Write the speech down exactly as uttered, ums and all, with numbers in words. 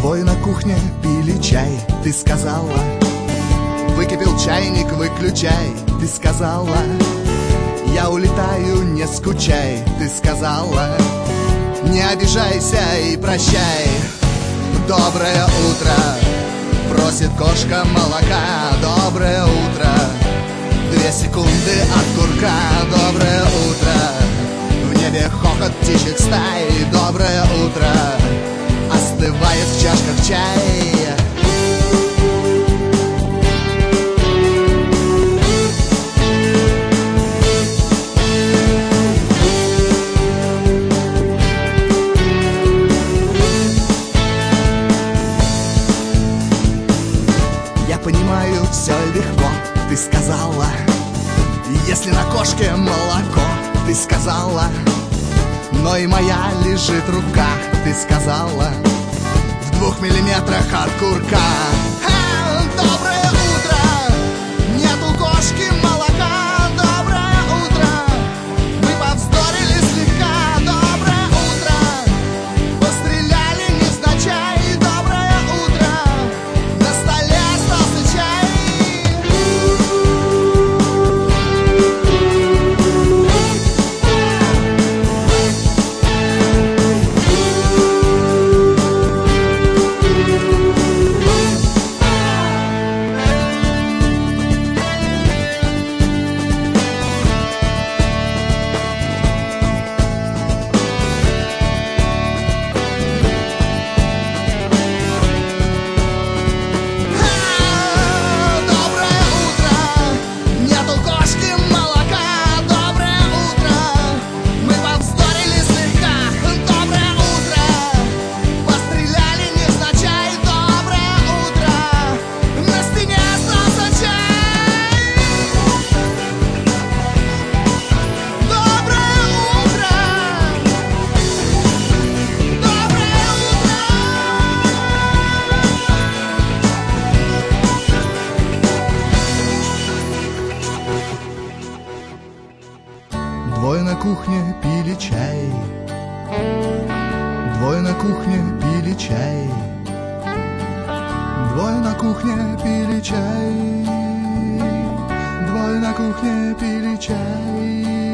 Двое на кухне пили чай, ты сказала. Выкипел чайник, выключай, ты сказала. Я улетаю, не скучай, ты сказала. Не обижайся и прощай. Доброе утро, просит кошка молока. Доброе утро, две секунды от курка. Доброе утро, в небе хохот птичьих стай. Доброе утро, остывает в чашках чай. Я понимаю, все легко, ты сказала. Если на кошке молоко, ты сказала. Но и моя лежит рука, ты сказала, в двух миллиметрах от курка. Ха! Доброе утро, нету кошки молока. Доброе утро, мы повздорили слегка. Доброе утро, постреляли невзначай. Доброе утро, на столе остался чай. Двое на кухне пили чай. Двое на кухне пили чай. Двое на кухне пили чай. Двое на кухне пили чай.